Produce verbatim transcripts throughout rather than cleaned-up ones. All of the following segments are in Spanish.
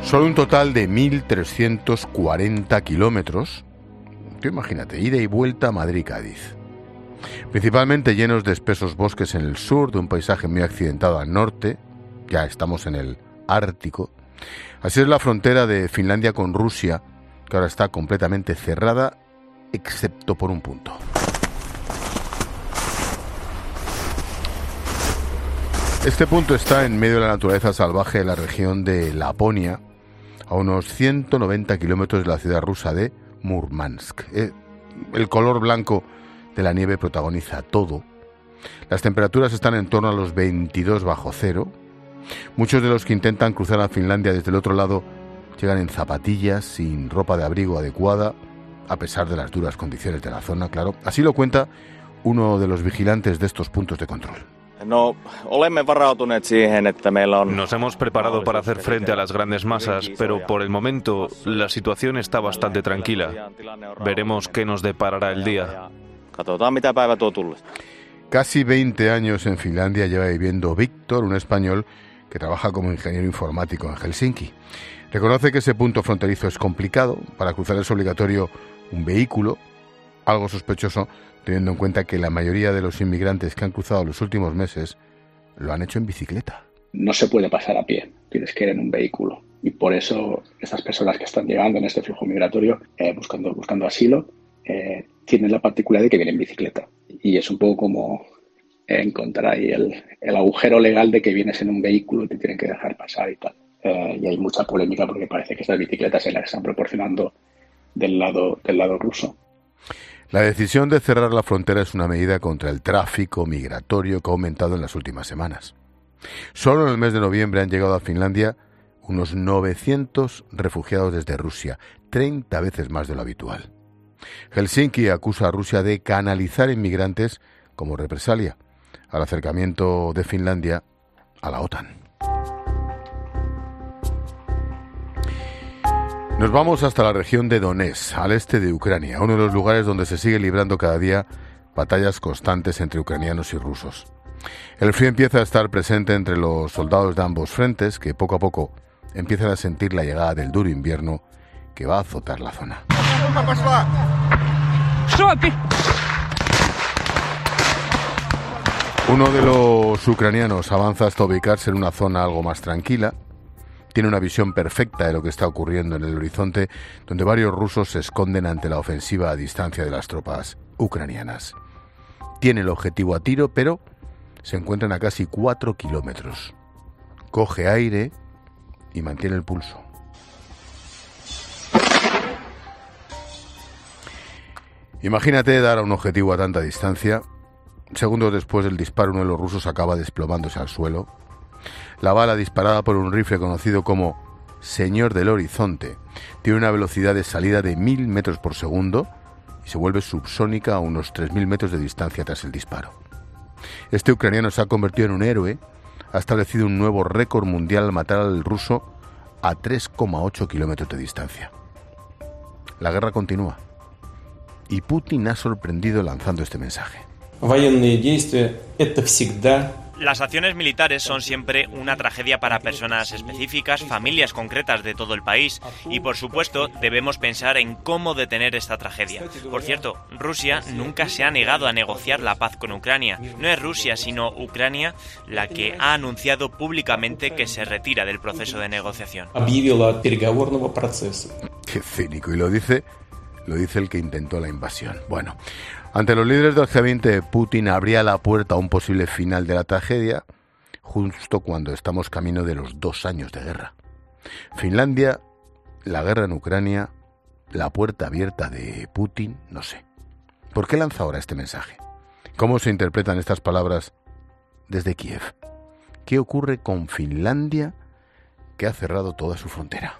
Solo un total de mil trescientos cuarenta kilómetros. Tú imagínate, ida y vuelta a Madrid-Cádiz. Principalmente llenos de espesos bosques en el sur, de un paisaje muy accidentado al norte. Ya estamos en el Ártico. Así es la frontera de Finlandia con Rusia, que ahora está completamente cerrada, excepto por un punto. Este punto está en medio de la naturaleza salvaje de la región de Laponia, a unos ciento noventa kilómetros de la ciudad rusa de Murmansk. El color blanco de la nieve protagoniza todo. Las temperaturas están en torno a los veintidós bajo cero. Muchos de los que intentan cruzar a Finlandia desde el otro lado llegan en zapatillas, sin ropa de abrigo adecuada, a pesar de las duras condiciones de la zona, claro. Así lo cuenta uno de los vigilantes de estos puntos de control. Nos hemos preparado para hacer frente a las grandes masas, pero por el momento la situación está bastante tranquila. Veremos qué nos deparará el día. Casi veinte años en Finlandia lleva viviendo Víctor, un español que trabaja como ingeniero informático en Helsinki. Reconoce que ese punto fronterizo es complicado. Para cruzar es obligatorio un vehículo, algo sospechoso, teniendo en cuenta que la mayoría de los inmigrantes que han cruzado los últimos meses lo han hecho en bicicleta. No se puede pasar a pie, tienes que ir en un vehículo. Y por eso estas personas que están llegando en este flujo migratorio, eh, buscando, buscando asilo, eh, tienen la particularidad de que vienen en bicicleta. Y es un poco como encontrar ahí el, el agujero legal de que vienes en un vehículo y te tienen que dejar pasar y tal. Eh, y hay mucha polémica porque parece que estas bicicletas se las están proporcionando del lado, del lado ruso. La decisión de cerrar la frontera es una medida contra el tráfico migratorio que ha aumentado en las últimas semanas. Solo en el mes de noviembre han llegado a Finlandia unos novecientos refugiados desde Rusia, treinta veces más de lo habitual. Helsinki acusa a Rusia de canalizar inmigrantes como represalia al acercamiento de Finlandia a la OTAN. Nos vamos hasta la región de Donetsk, al este de Ucrania, uno de los lugares donde se sigue librando cada día batallas constantes entre ucranianos y rusos. El frío empieza a estar presente entre los soldados de ambos frentes, que poco a poco empiezan a sentir la llegada del duro invierno que va a azotar la zona. Uno de los ucranianos avanza hasta ubicarse en una zona algo más tranquila. Tiene una visión perfecta de lo que está ocurriendo en el horizonte, donde varios rusos se esconden ante la ofensiva a distancia de las tropas ucranianas. Tiene el objetivo a tiro, pero se encuentran a casi cuatro kilómetros. Coge aire y mantiene el pulso. Imagínate dar a un objetivo a tanta distancia. Segundos después del disparo, uno de los rusos acaba desplomándose al suelo. La bala, disparada por un rifle conocido como Señor del Horizonte, tiene una velocidad de salida de mil metros por segundo y se vuelve subsónica a unos tres mil metros de distancia tras el disparo. Este ucraniano se ha convertido en un héroe, ha establecido un nuevo récord mundial al matar al ruso a tres coma ocho kilómetros de distancia. La guerra continúa y Putin ha sorprendido lanzando este mensaje. Las acciones militares son siempre una tragedia para personas específicas, familias concretas de todo el país y, por supuesto, debemos pensar en cómo detener esta tragedia. Por cierto, Rusia nunca se ha negado a negociar la paz con Ucrania. No es Rusia, sino Ucrania la que ha anunciado públicamente que se retira del proceso de negociación. Qué cínico, y lo dice, lo dice el que intentó la invasión. Bueno, ante los líderes del G veinte, Putin abría la puerta a un posible final de la tragedia, justo cuando estamos camino de los dos años de guerra. Finlandia, la guerra en Ucrania, la puerta abierta de Putin, no sé. ¿Por qué lanza ahora este mensaje? ¿Cómo se interpretan estas palabras desde Kiev? ¿Qué ocurre con Finlandia, que ha cerrado toda su frontera?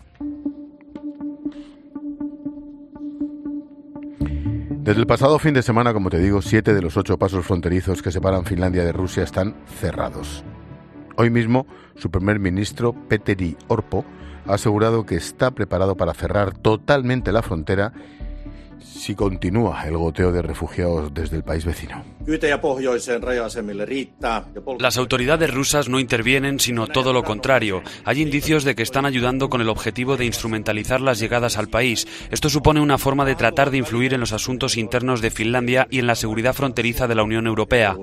Desde el pasado fin de semana, como te digo, siete de los ocho pasos fronterizos que separan Finlandia de Rusia están cerrados. Hoy mismo, su primer ministro, Petteri Orpo, ha asegurado que está preparado para cerrar totalmente la frontera si continúa el goteo de refugiados desde el país vecino. Las autoridades rusas no intervienen, sino todo lo contrario. Hay indicios de que están ayudando con el objetivo de instrumentalizar las llegadas al país. Esto supone una forma de tratar de influir en los asuntos internos de Finlandia y en la seguridad fronteriza de la Unión Europea.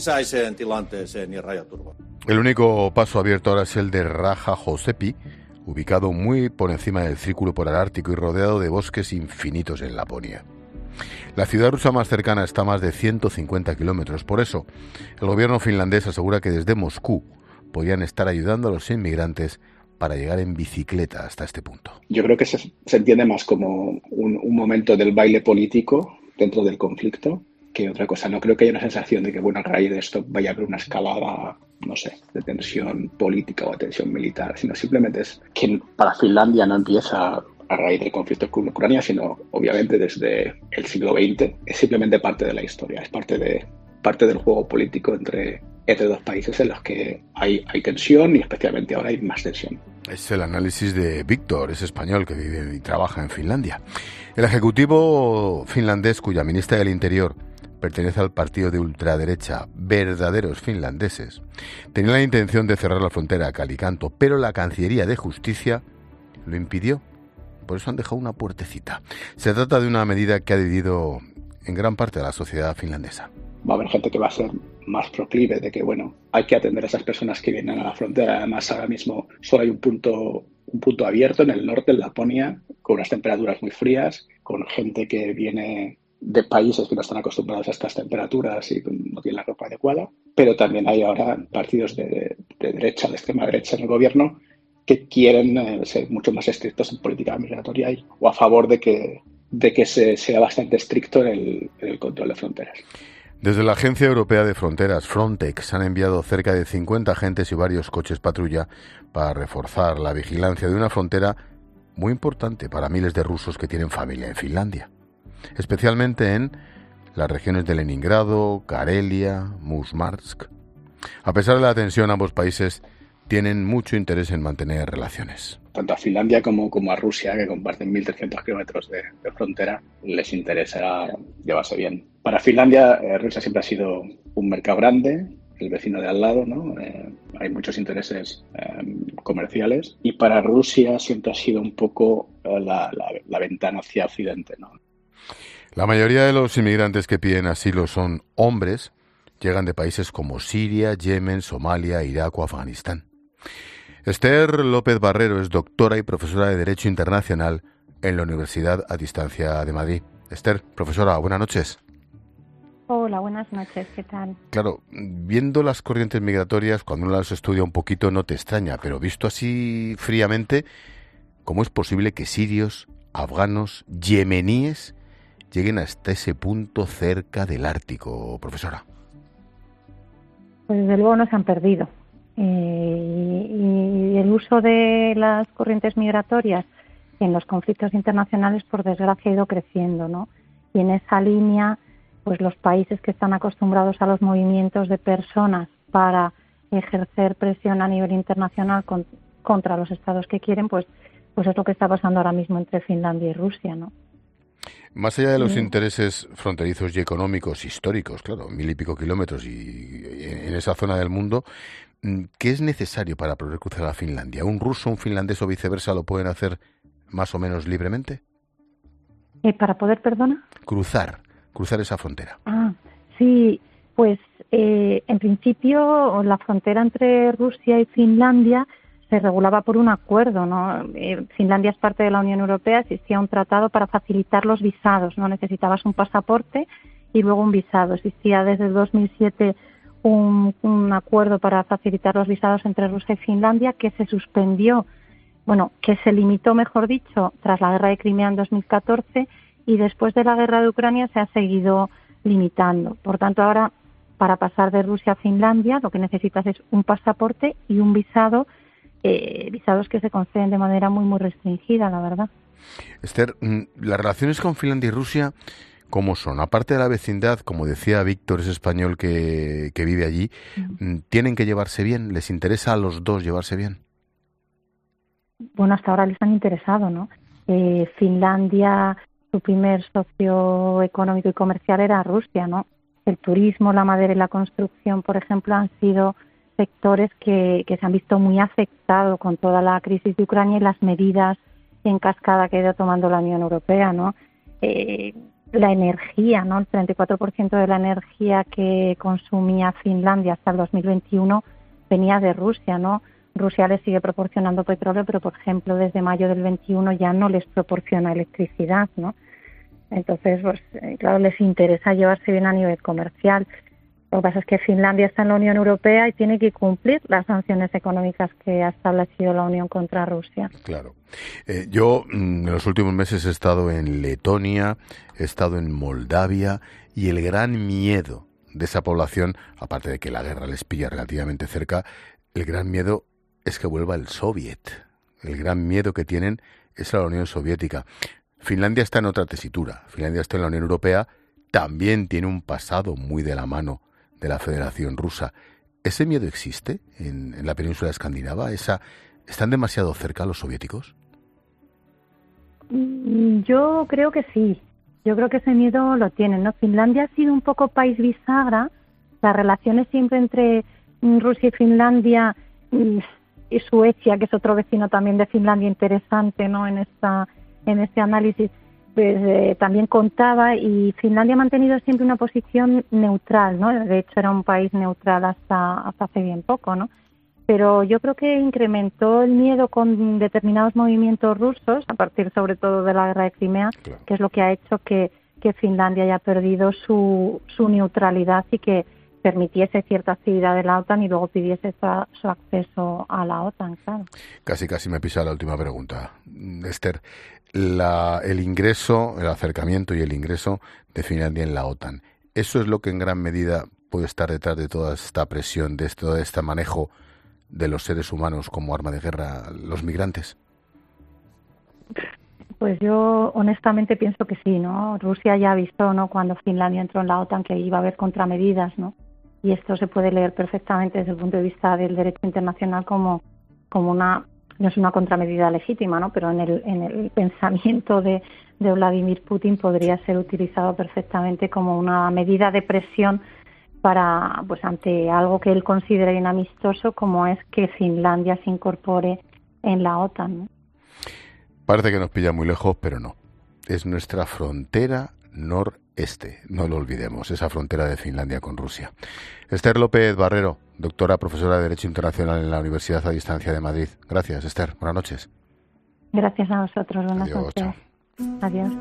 El único paso abierto ahora es el de Raja-Jooseppi, ubicado muy por encima del círculo polar ártico y rodeado de bosques infinitos en Laponia. La ciudad rusa más cercana está a más de ciento cincuenta kilómetros. Por eso, el gobierno finlandés asegura que desde Moscú podrían estar ayudando a los inmigrantes para llegar en bicicleta hasta este punto. Yo creo que se, se entiende más como un, un momento del baile político dentro del conflicto que otra cosa. No creo que haya una sensación de que, bueno, a raíz de esto vaya a haber una escalada, no sé, de tensión política o de tensión militar, sino simplemente es que para Finlandia no empieza a raíz del conflicto con Ucrania, sino obviamente desde el siglo veinte. Es simplemente parte de la historia, es parte de parte del juego político entre, entre dos países en los que hay, hay tensión y especialmente ahora hay más tensión. Es el análisis de Víctor, es español que vive y trabaja en Finlandia. El ejecutivo finlandés, cuya ministra del Interior pertenece al partido de ultraderecha Verdaderos Finlandeses, tenía la intención de cerrar la frontera a cal y canto, pero la Cancillería de Justicia lo impidió. Por eso han dejado una puertecita. Se trata de una medida que ha dividido en gran parte a la sociedad finlandesa. Va a haber gente que va a ser más proclive de que, bueno, hay que atender a esas personas que vienen a la frontera. Además, ahora mismo solo hay un punto, un punto abierto en el norte, en Laponia, con unas temperaturas muy frías, con gente que viene de países que no están acostumbrados a estas temperaturas y no tienen la ropa adecuada. Pero también hay ahora partidos de, de derecha, de extrema derecha en el gobierno, que quieren eh, ser mucho más estrictos en política migratoria y, o a favor de que, de que se sea bastante estricto en el, en el control de fronteras. Desde la Agencia Europea de Fronteras, Frontex, han enviado cerca de cincuenta agentes y varios coches patrulla para reforzar la vigilancia de una frontera muy importante para miles de rusos que tienen familia en Finlandia, especialmente en las regiones de Leningrado, Karelia, Murmansk. A pesar de la tensión, ambos países tienen mucho interés en mantener relaciones. Tanto a Finlandia como, como a Rusia, que comparten mil trescientos kilómetros de, de frontera, les interesa llevarse bien. Para Finlandia, eh, Rusia siempre ha sido un mercado grande, el vecino de al lado, ¿no? Eh, hay muchos intereses eh, comerciales. Y para Rusia siempre ha sido un poco eh, la, la, la ventana hacia Occidente, ¿no? La mayoría de los inmigrantes que piden asilo son hombres, llegan de países como Siria, Yemen, Somalia, Irak o Afganistán. Esther López Barrero es doctora y profesora de Derecho Internacional en la Universidad a Distancia de Madrid. Esther, profesora, buenas noches. Hola, buenas noches, ¿qué tal? Claro, viendo las corrientes migratorias, cuando uno las estudia un poquito no te extraña, pero visto así fríamente, ¿cómo es posible que sirios, afganos, yemeníes lleguen hasta ese punto cerca del Ártico, profesora? Pues desde luego no se han perdido. Eh, y el uso de las corrientes migratorias en los conflictos internacionales, por desgracia, ha ido creciendo, ¿no? Y en esa línea, pues los países que están acostumbrados a los movimientos de personas para ejercer presión a nivel internacional con, contra los estados que quieren, pues, pues es lo que está pasando ahora mismo entre Finlandia y Rusia, ¿no? Más allá de los intereses fronterizos y económicos históricos, claro, mil y pico kilómetros y en esa zona del mundo, ¿qué es necesario para poder cruzar a Finlandia? ¿Un ruso, un finlandés o viceversa lo pueden hacer más o menos libremente? Eh, ¿Para poder, perdona? Cruzar, cruzar esa frontera. Ah, sí, pues eh, en principio la frontera entre Rusia y Finlandia se regulaba por un acuerdo, ¿no? Eh, Finlandia es parte de la Unión Europea, existía un tratado para facilitar los visados, no necesitabas un pasaporte y luego un visado. Existía desde el dos mil siete un, un acuerdo para facilitar los visados entre Rusia y Finlandia que se suspendió, bueno, que se limitó, mejor dicho, tras la guerra de Crimea en dos mil catorce y después de la guerra de Ucrania se ha seguido limitando. Por tanto, ahora, para pasar de Rusia a Finlandia, lo que necesitas es un pasaporte y un visado, eh, visados que se conceden de manera muy, muy restringida, la verdad. Esther, las relaciones con Finlandia y Rusia, ¿cómo son? Aparte de la vecindad, como decía Víctor, es español que, que vive allí, uh-huh. ¿Tienen que llevarse bien? ¿Les interesa a los dos llevarse bien? Bueno, hasta ahora les han interesado, ¿no? Eh, Finlandia su primer socio económico y comercial era Rusia, ¿no? El turismo, la madera y la construcción, por ejemplo, han sido sectores que, que se han visto muy afectados con toda la crisis de Ucrania y las medidas en cascada que ha ido tomando la Unión Europea, ¿no? Eh, la energía, ¿no? El treinta y cuatro por ciento de la energía que consumía Finlandia hasta el dos mil veintiuno venía de Rusia, ¿no? Rusia les sigue proporcionando petróleo, pero, por ejemplo, desde mayo del veintiuno ya no les proporciona electricidad, ¿no? Entonces, pues, claro, les interesa llevarse bien a nivel comercial. Lo que pasa es que Finlandia está en la Unión Europea y tiene que cumplir las sanciones económicas que ha establecido la Unión contra Rusia. Claro. Eh, yo en los últimos meses he estado en Letonia, he estado en Moldavia, y el gran miedo de esa población, aparte de que la guerra les pilla relativamente cerca, el gran miedo es que vuelva el Soviet. El gran miedo que tienen es a la Unión Soviética. Finlandia está en otra tesitura. Finlandia está en la Unión Europea, también tiene un pasado muy de la mano de la Federación Rusa. ¿Ese miedo existe en, en la península escandinava? ¿Esa, ¿Están demasiado cerca los soviéticos? Yo creo que sí. Yo creo que ese miedo lo tienen, ¿no? Finlandia ha sido un poco país bisagra. Las relaciones siempre entre Rusia y Finlandia y Suecia, que es otro vecino también de Finlandia interesante, ¿no? En esta en este análisis, pues eh, también contaba, y Finlandia ha mantenido siempre una posición neutral, ¿no? De hecho era un país neutral hasta hasta hace bien poco, ¿no? Pero yo creo que incrementó el miedo con determinados movimientos rusos, a partir sobre todo de la guerra de Crimea, claro, que es lo que ha hecho que, que Finlandia haya perdido su, su neutralidad y que permitiese cierta actividad de la OTAN y luego pidiese su, su acceso a la OTAN, claro. Casi, casi me pisa la última pregunta. Esther, la, el ingreso, el acercamiento y el ingreso de Finlandia en la OTAN, ¿eso es lo que en gran medida puede estar detrás de toda esta presión, de todo este manejo de los seres humanos como arma de guerra, los migrantes? Pues yo honestamente pienso que sí, ¿no? Rusia ya ha visto, ¿no?, cuando Finlandia entró en la OTAN, que iba a haber contramedidas, ¿no? Y esto se puede leer perfectamente desde el punto de vista del derecho internacional como, como una, no es una contramedida legítima, ¿no? Pero en el, en el pensamiento de, de Vladimir Putin podría ser utilizado perfectamente como una medida de presión para, pues, ante algo que él considera inamistoso, como es que Finlandia se incorpore en la OTAN, ¿no? Parece que nos pilla muy lejos, pero no. Es nuestra frontera noreste, no lo olvidemos, esa frontera de Finlandia con Rusia. Esther López Barrero, doctora, profesora de Derecho Internacional en la Universidad a Distancia de Madrid. Gracias, Esther. Buenas noches. Gracias a vosotros. Buenas Adiós, noches. chao. Adiós.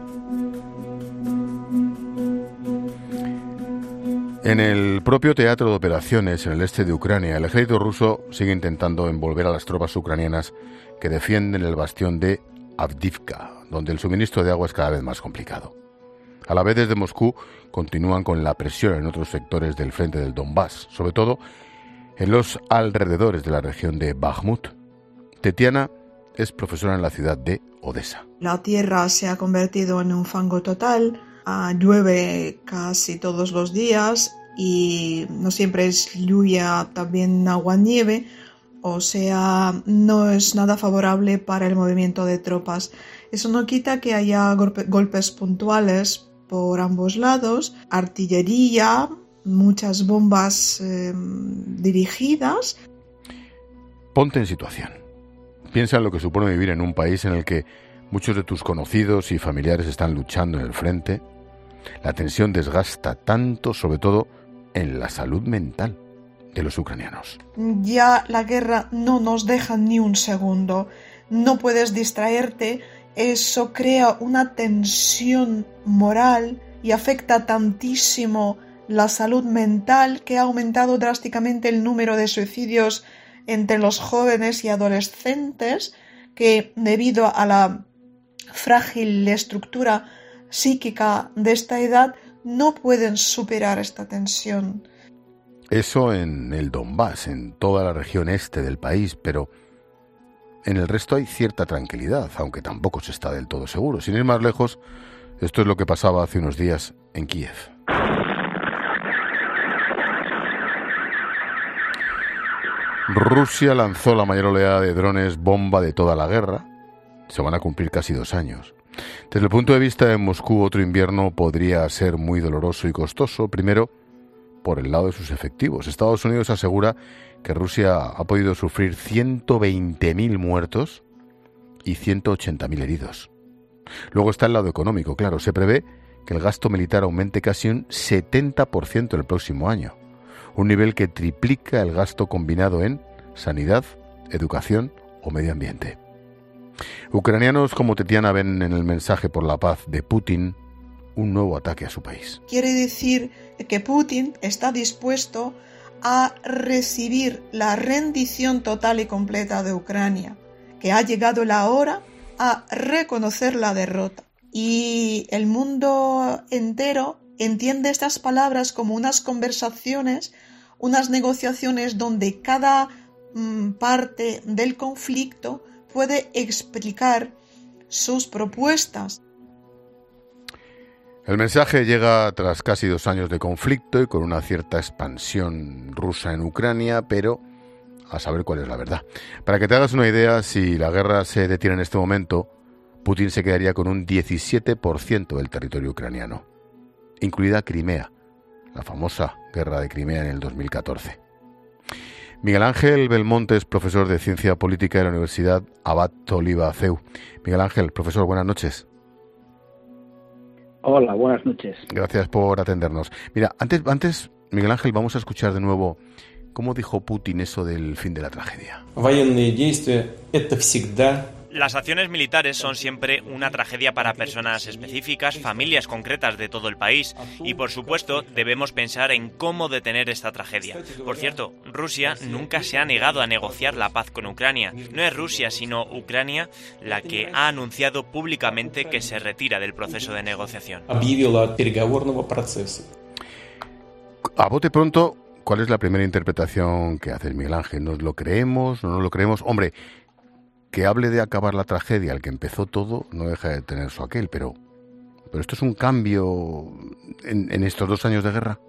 En el propio teatro de operaciones en el este de Ucrania, el ejército ruso sigue intentando envolver a las tropas ucranianas que defienden el bastión de Avdiivka, donde el suministro de agua es cada vez más complicado. A la vez, desde Moscú continúan con la presión en otros sectores del frente del Donbass, sobre todo en los alrededores de la región de Bakhmut. Tetiana es profesora en la ciudad de Odessa. La tierra se ha convertido en un fango total, uh, llueve casi todos los días y no siempre es lluvia, también agua-nieve, o sea, no es nada favorable para el movimiento de tropas. Eso no quita que haya golpe, golpes puntuales por ambos lados, artillería, muchas bombas eh, dirigidas. Ponte en situación. Piensa en lo que supone vivir en un país en el que muchos de tus conocidos y familiares están luchando en el frente. La tensión desgasta tanto, sobre todo en la salud mental de los ucranianos. Ya la guerra no nos deja ni un segundo. No puedes distraerte. Eso crea una tensión moral y afecta tantísimo la salud mental que ha aumentado drásticamente el número de suicidios entre los jóvenes y adolescentes, que debido a la frágil estructura psíquica de esta edad no pueden superar esta tensión. Eso en el Donbass, en toda la región este del país, pero en el resto hay cierta tranquilidad, aunque tampoco se está del todo seguro. Sin ir más lejos, esto es lo que pasaba hace unos días en Kiev. Rusia lanzó la mayor oleada de drones bomba de toda la guerra. Se van a cumplir casi dos años. Desde el punto de vista de Moscú, otro invierno podría ser muy doloroso y costoso, primero por el lado de sus efectivos. Estados Unidos asegura que Rusia ha podido sufrir ciento veinte mil muertos y ciento ochenta mil heridos. Luego está el lado económico, claro, se prevé que el gasto militar aumente casi un setenta por ciento el próximo año, un nivel que triplica el gasto combinado en sanidad, educación o medio ambiente. Ucranianos como Tetiana ven en el mensaje por la paz de Putin un nuevo ataque a su país. Quiere decir que Putin está dispuesto a recibir la rendición total y completa de Ucrania, que ha llegado la hora a reconocer la derrota. Y el mundo entero entiende estas palabras como unas conversaciones, unas negociaciones donde cada mm, parte del conflicto puede explicar sus propuestas. El mensaje llega tras casi dos años de conflicto y con una cierta expansión rusa en Ucrania, pero a saber cuál es la verdad. Para que te hagas una idea, si la guerra se detiene en este momento, Putin se quedaría con un diecisiete por ciento del territorio ucraniano, incluida Crimea, la famosa guerra de Crimea en el dos mil catorce. Miguel Ángel Belmonte es profesor de Ciencia Política de la Universidad Abad Oliba C E U. Miguel Ángel, profesor, buenas noches. Hola, buenas noches. Gracias por atendernos. Mira, antes, antes, Miguel Ángel, vamos a escuchar de nuevo cómo dijo Putin eso del fin de la tragedia. Военные действия – это всегда. Las acciones militares son siempre una tragedia para personas específicas, familias concretas de todo el país y, por supuesto, debemos pensar en cómo detener esta tragedia. Por cierto, Rusia nunca se ha negado a negociar la paz con Ucrania. No es Rusia, sino Ucrania la que ha anunciado públicamente que se retira del proceso de negociación. A bote pronto, ¿cuál es la primera interpretación que hace Miguel Ángel? ¿Nos lo creemos? ¿No nos lo creemos? Hombre, que hable de acabar la tragedia, el que empezó todo, no deja de tener su aquel, pero, pero esto es un cambio en, en estos dos años de guerra.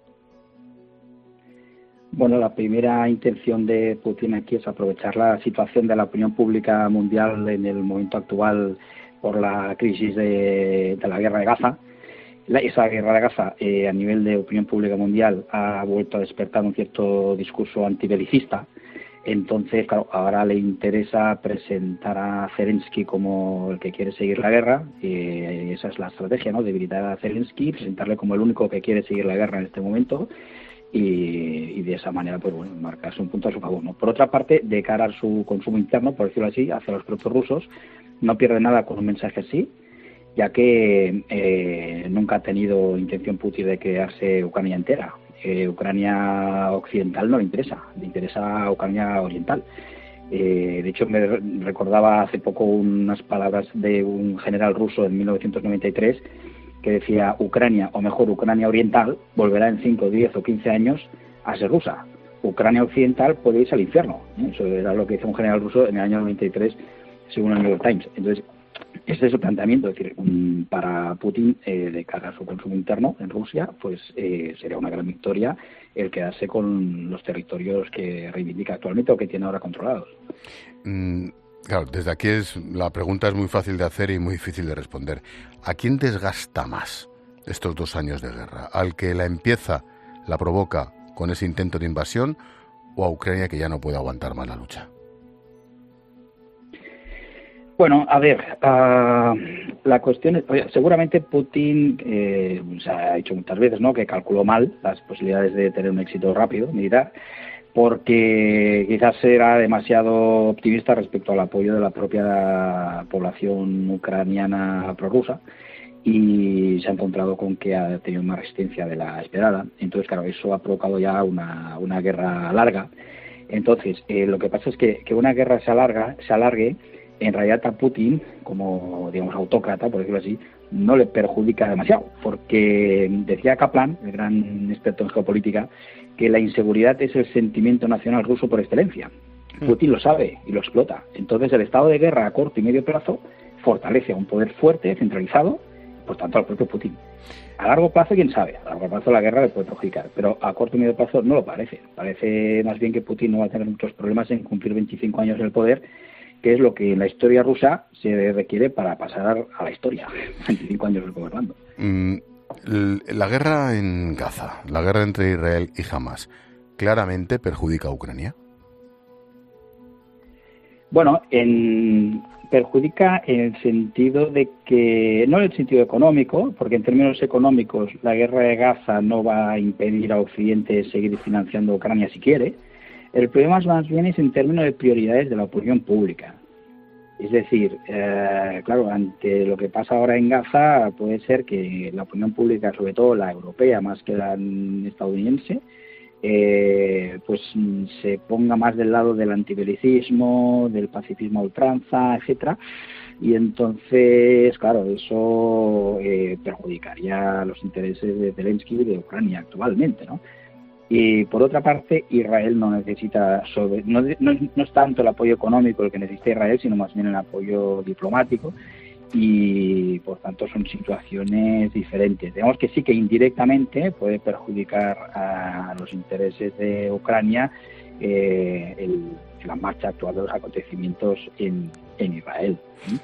Bueno, la primera intención de Putin aquí es aprovechar la situación de la opinión pública mundial en el momento actual por la crisis de, de la guerra de Gaza. La, esa guerra de Gaza, eh, a nivel de opinión pública mundial, ha vuelto a despertar un cierto discurso antibelicista. Entonces, claro, ahora le interesa presentar a Zelensky como el que quiere seguir la guerra, y esa es la estrategia, ¿no? Debilitar a Zelensky, presentarle como el único que quiere seguir la guerra en este momento, y, y de esa manera, pues bueno, marcarse un punto a su favor, ¿no? Por otra parte, de cara a su consumo interno, por decirlo así, hacia los propios rusos, no pierde nada con un mensaje así, ya que eh, nunca ha tenido intención Putin de quedarse Ucrania entera. Eh, Ucrania occidental no le interesa, le interesa Ucrania oriental. Eh, de hecho, me recordaba hace poco unas palabras de un general ruso en mil novecientos noventa y tres que decía: Ucrania, o mejor Ucrania oriental, volverá en cinco, diez o quince años a ser rusa. Ucrania occidental puede irse al infierno. Eso era lo que hizo un general ruso en el año noventa y tres, según el New York Times. Entonces, este es el planteamiento, es decir, um, para Putin, eh, de cara a su consumo interno en Rusia, pues eh, sería una gran victoria el quedarse con los territorios que reivindica actualmente o que tiene ahora controlados. Mm, claro, desde aquí es la pregunta es muy fácil de hacer y muy difícil de responder. ¿A quién desgasta más estos dos años de guerra? ¿Al que la empieza, la provoca con ese intento de invasión, o a Ucrania, que ya no puede aguantar más la lucha? Bueno, a ver, uh, la cuestión es, oye, seguramente Putin eh, se ha dicho muchas veces, ¿no?, que calculó mal las posibilidades de tener un éxito rápido militar, porque quizás era demasiado optimista respecto al apoyo de la propia población ucraniana prorrusa, y se ha encontrado con que ha tenido más resistencia de la esperada. Entonces, claro, eso ha provocado ya una, una guerra larga. Entonces, eh, lo que pasa es que, que una guerra se alarga, se alargue, en realidad a Putin, como digamos autócrata, por decirlo así, no le perjudica demasiado, porque decía Kaplan, el gran experto en geopolítica, que la inseguridad es el sentimiento nacional ruso por excelencia. Mm. Putin lo sabe y lo explota. Entonces el estado de guerra a corto y medio plazo fortalece a un poder fuerte, centralizado, por tanto al propio Putin. A largo plazo, quién sabe, a largo plazo la guerra le puede perjudicar, pero a corto y medio plazo no lo parece. Parece más bien que Putin no va a tener muchos problemas en cumplir veinticinco años en el poder, que es lo que en la historia rusa se requiere para pasar a la historia, veinticinco años gobernando. Mm, la guerra en Gaza, la guerra entre Israel y Hamas, ¿claramente perjudica a Ucrania? Bueno, en, perjudica en el sentido de que, no en el sentido económico, porque en términos económicos la guerra de Gaza no va a impedir a Occidente seguir financiando a Ucrania si quiere. El problema más bien es en términos de prioridades de la opinión pública. Es decir, eh, claro, ante lo que pasa ahora en Gaza, puede ser que la opinión pública, sobre todo la europea más que la estadounidense, eh, pues se ponga más del lado del antibelicismo, del pacifismo a ultranza, etcétera, y entonces, claro, eso eh, perjudicaría los intereses de Zelensky y de Ucrania actualmente, ¿no? Y por otra parte, Israel no necesita, sobre, no, no, no es tanto el apoyo económico el que necesita Israel, sino más bien el apoyo diplomático, y por tanto son situaciones diferentes. Digamos que sí que indirectamente puede perjudicar a los intereses de Ucrania eh, el, la marcha actual de los acontecimientos en, en Israel.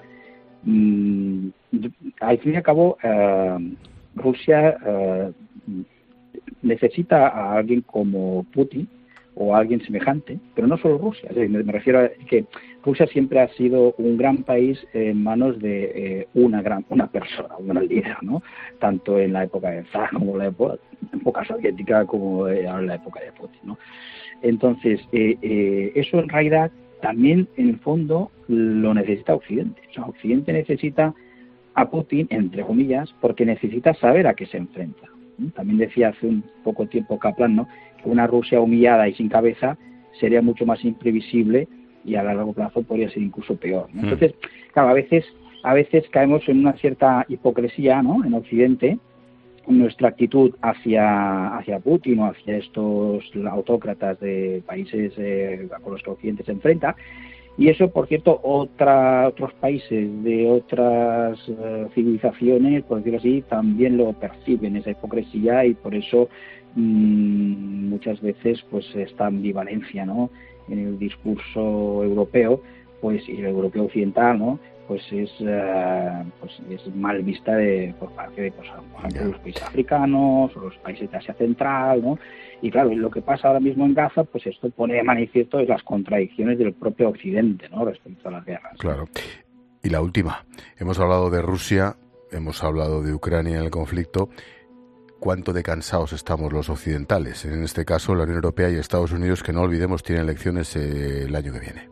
Mm, al fin y al cabo, eh, Rusia eh, necesita a alguien como Putin o a alguien semejante, pero no solo Rusia. Es decir, me, me refiero a que Rusia siempre ha sido un gran país en manos de eh, una gran una persona, un gran líder, ¿no? Tanto en la época de Zar como en la época, época soviética como ahora en la época de Putin, ¿no? Entonces, eh, eh, eso en realidad también en el fondo lo necesita Occidente. O sea, Occidente necesita a Putin, entre comillas, porque necesita saber a qué se enfrenta. También decía hace un poco tiempo Kaplan, ¿no?, que una Rusia humillada y sin cabeza sería mucho más imprevisible y a largo plazo podría ser incluso peor, ¿no? Entonces, claro, a veces a veces caemos en una cierta hipocresía, ¿no?, en Occidente, en nuestra actitud hacia hacia Putin o hacia estos autócratas de países eh, con los que Occidente se enfrenta. Y eso, por cierto, otra, otros países de otras uh, civilizaciones, por decirlo así, también lo perciben, esa hipocresía, y por eso mmm, muchas veces pues esta ambivalencia, ¿no?, en el discurso europeo, pues y el europeo occidental, ¿no?, pues es uh, pues es mal vista de, por parte de, pues, por ejemplo, los países africanos o los países de Asia Central, ¿no? Y claro, lo que pasa ahora mismo en Gaza, pues esto pone de manifiesto las contradicciones del propio Occidente, ¿no?, respecto a las guerras. Claro. Y la última, hemos hablado de Rusia, hemos hablado de Ucrania en el conflicto. ¿Cuánto de cansados estamos los occidentales? En este caso, la Unión Europea y Estados Unidos, que no olvidemos tienen elecciones eh, el año que viene.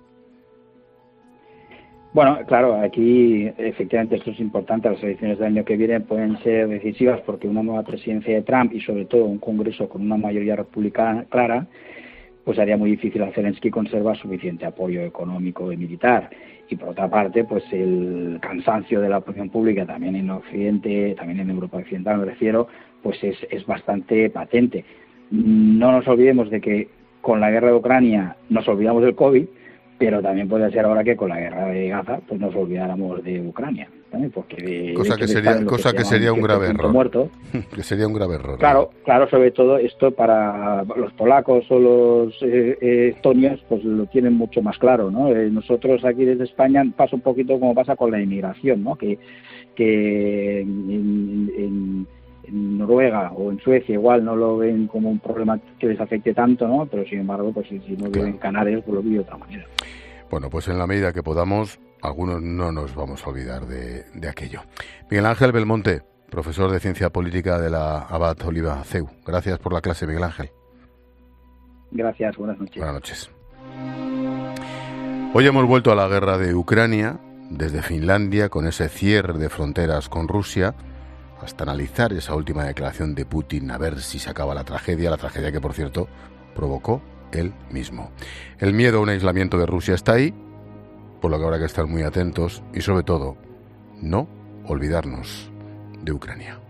Bueno, claro, aquí efectivamente esto es importante. Las elecciones del año que viene pueden ser decisivas porque una nueva presidencia de Trump y sobre todo un Congreso con una mayoría republicana clara, pues haría muy difícil a Zelensky conservar suficiente apoyo económico y militar. Y por otra parte, pues el cansancio de la opinión pública también en Occidente, también en Europa Occidental me refiero, pues es, es bastante patente. No nos olvidemos de que con la guerra de Ucrania nos olvidamos del COVID, pero también puede ser ahora que con la guerra de Gaza pues nos olvidáramos de Ucrania, ¿sabes? Porque de, cosa de que sería cosa que, que sería un grave error. Muerto. que sería un grave error. Claro, ¿no? Claro, sobre todo esto para los polacos o los eh, eh, estonios pues lo tienen mucho más claro, ¿no? Eh, nosotros aquí desde España pasa un poquito como pasa con la inmigración, ¿no? Que que en, en, en en Noruega o en Suecia igual no lo ven como un problema que les afecte tanto, ¿no? Pero sin embargo, pues si, si no viven en Canarias, pues lo viven de otra manera. Bueno, pues en la medida que podamos, algunos no nos vamos a olvidar de, de aquello. Miguel Ángel Belmonte, profesor de Ciencia Política de la Abad Oliva C E U. Gracias por la clase, Miguel Ángel. Gracias, buenas noches. Buenas noches. Hoy hemos vuelto a la guerra de Ucrania, desde Finlandia, con ese cierre de fronteras con Rusia, hasta analizar esa última declaración de Putin, a ver si se acaba la tragedia, la tragedia que, por cierto, provocó él mismo. El miedo a un aislamiento de Rusia está ahí, por lo que habrá que estar muy atentos y, sobre todo, no olvidarnos de Ucrania.